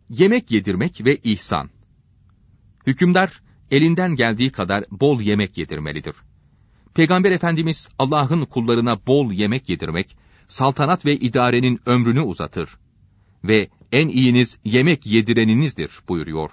Yemek yedirmek ve ihsan. Hükümdar, elinden geldiği kadar bol yemek yedirmelidir. Peygamber Efendimiz, Allah'ın kullarına bol yemek yedirmek, saltanat ve idarenin ömrünü uzatır ve en iyiniz yemek yedireninizdir buyuruyor.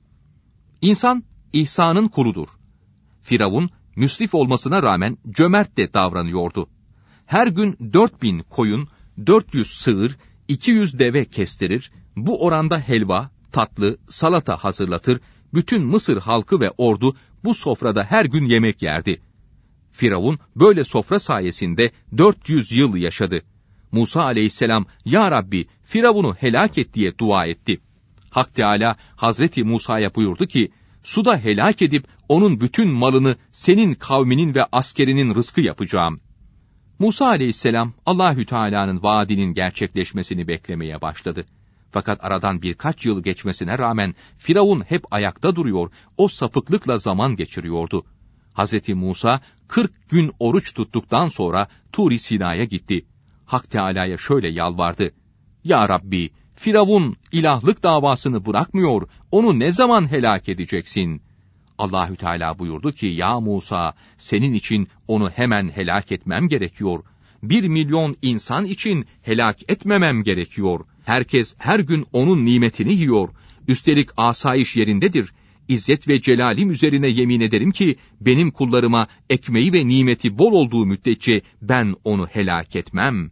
İnsan, ihsanın kuludur. Firavun, müsrif olmasına rağmen cömert de davranıyordu. Her gün 4000 koyun, 400 sığır, 200 deve kestirir, bu oranda helva, tatlı, salata hazırlatır, bütün Mısır halkı ve ordu bu sofrada her gün yemek yerdi. Firavun böyle sofra sayesinde 400 yıl yaşadı. Musa aleyhisselam, "Ya Rabbi, Firavun'u helak et" diye dua etti. Hak Teâlâ, Hazreti Musa'ya buyurdu ki, "Suda helak edip onun bütün malını senin kavminin ve askerinin rızkı yapacağım." Musa aleyhisselam, Allahü Teâlâ'nın vaadinin gerçekleşmesini beklemeye başladı. Fakat aradan birkaç yıl geçmesine rağmen Firavun hep ayakta duruyor, o sapıklıkla zaman geçiriyordu. Hazreti Musa 40 gün oruç tuttuktan sonra Tur-i Sina'ya gitti. Hak Teâlâ'ya şöyle yalvardı: "Ya Rabbi, Firavun ilahlık davasını bırakmıyor, onu ne zaman helak edeceksin?" Allahü Teâlâ buyurdu ki, "Ya Musa, senin için onu hemen helak etmem gerekiyor. 1 milyon insan için helak etmemem gerekiyor. Herkes her gün onun nimetini yiyor. Üstelik asayiş yerindedir. İzzet ve celalim üzerine yemin ederim ki, benim kullarıma ekmeği ve nimeti bol olduğu müddetçe ben onu helak etmem."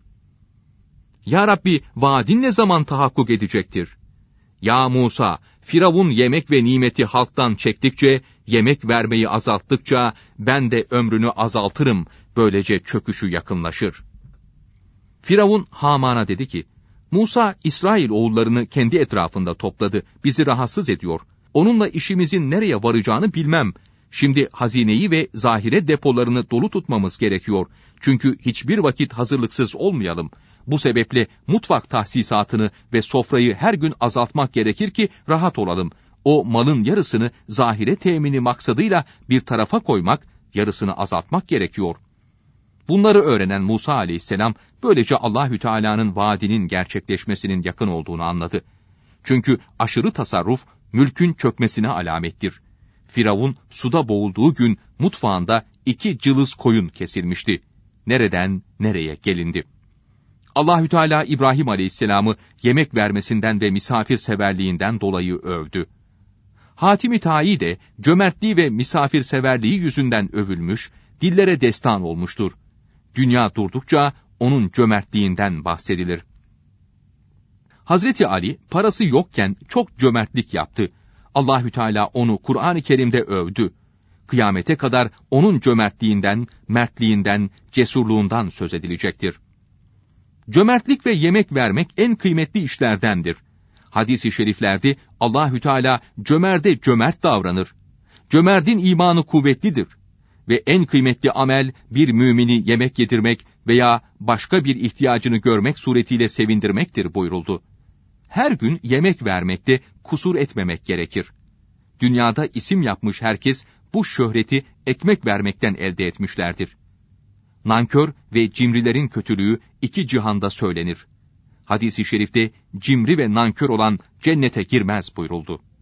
"Ya Rabbi, vaadin ne zaman tahakkuk edecektir?" "Ya Musa, Firavun yemek ve nimeti halktan çektikçe, yemek vermeyi azalttıkça ben de ömrünü azaltırım, böylece çöküşü yakınlaşır." Firavun Haman'a dedi ki, "Musa, İsrail oğullarını kendi etrafında topladı, bizi rahatsız ediyor. Onunla işimizin nereye varacağını bilmem. Şimdi hazineyi ve zahire depolarını dolu tutmamız gerekiyor. Çünkü hiçbir vakit hazırlıksız olmayalım. Bu sebeple mutfak tahsisatını ve sofrayı her gün azaltmak gerekir ki rahat olalım. O malın yarısını zahire temini maksadıyla bir tarafa koymak, yarısını azaltmak gerekiyor." Bunları öğrenen Musa aleyhisselam, böylece Allahü Teâlâ'nın vaadinin gerçekleşmesinin yakın olduğunu anladı. Çünkü aşırı tasarruf, mülkün çökmesine alamettir. Firavun suda boğulduğu gün mutfağında 2 cılız koyun kesilmişti. Nereden nereye gelindi? Allahü Teâlâ İbrahim aleyhisselamı yemek vermesinden ve misafirseverliğinden dolayı övdü. Hatim-i Taî de cömertliği ve misafirseverliği yüzünden övülmüş, dillere destan olmuştur. Dünya durdukça onun cömertliğinden bahsedilir. Hazreti Ali parası yokken çok cömertlik yaptı. Allahü Teâlâ onu Kur'an-ı Kerim'de övdü. Kıyamete kadar onun cömertliğinden, mertliğinden, cesurluğundan söz edilecektir. Cömertlik ve yemek vermek en kıymetli işlerdendir. Hadis-i şeriflerde Allahü Teâlâ cömerde cömert davranır. Cömertin imanı kuvvetlidir ve en kıymetli amel bir mümini yemek yedirmek veya başka bir ihtiyacını görmek suretiyle sevindirmektir buyuruldu. Her gün yemek vermekte kusur etmemek gerekir. Dünyada isim yapmış herkes bu şöhreti ekmek vermekten elde etmişlerdir. Nankör ve cimrilerin kötülüğü 2 cihanda söylenir. Hadis-i şerifte cimri ve nankör olan cennete girmez buyuruldu.